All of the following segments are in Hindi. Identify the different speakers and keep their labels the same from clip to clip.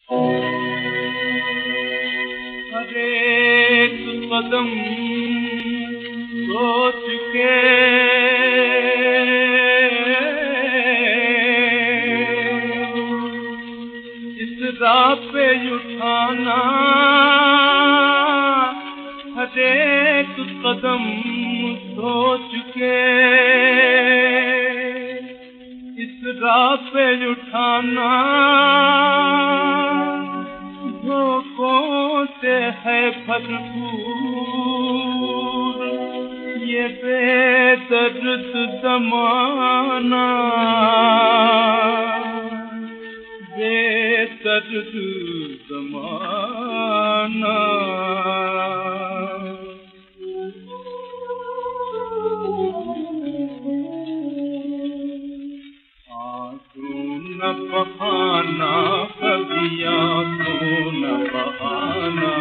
Speaker 1: हर एक कदम सोच के इस राह पे उठाना, हर एक कदम सोच के इस राह पे उठाना, धोखों से है भरपूर ये बेदर्द ज़माना, बेदर्द ज़माना। न बहाना कभी आंसू न बहाना,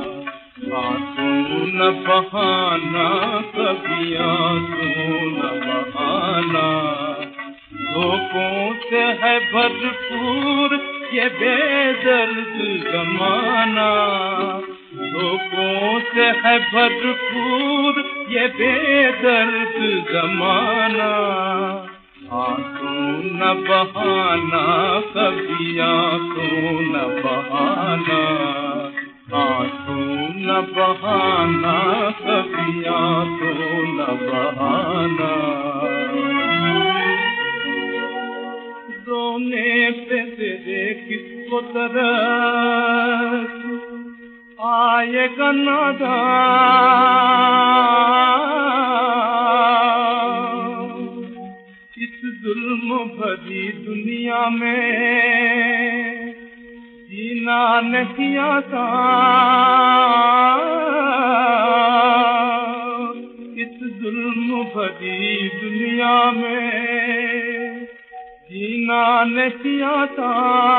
Speaker 1: आंसू न बहाना कभी आंसू न बहाना, धोखों से है भरपूर ये बेदर्द ज़माना, धोखों से है भरपूर ये बेदर्द ज़माना। आंसू न बहाना कभी आंसू न बहाना, आंसू न बहाना कभी आंसू न बहाना। रोने पे तेरे किसको तरस आएगा नादान, इस जुल्म भरी दुनिया में जीना नहीं आता, इस जुल्म भरी दुनिया में जीना नहीं आता।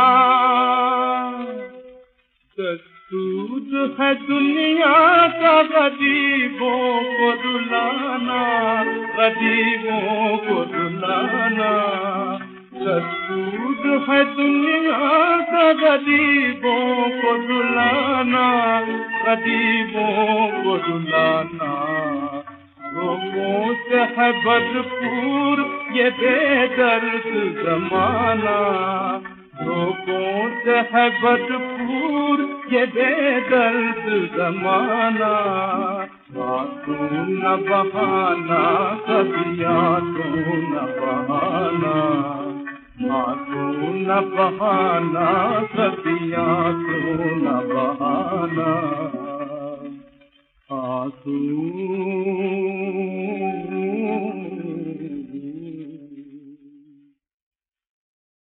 Speaker 1: दस्तूर है दुनिया का गरीबों को रुलाना, गरीबों को रुलाना, दस्तूर है दुनिया का गरीबों को रुलाना, गरीबों को रुलाना। धोखों से है भरपूर ये बेदर्द ज़माना, धोखों से है भरपूर ये बेदर्द ज़माना। आंसू न बहाना कभी आंसू न बहाना, आंसू न बहाना कभी आंसू न बहाना, आंसू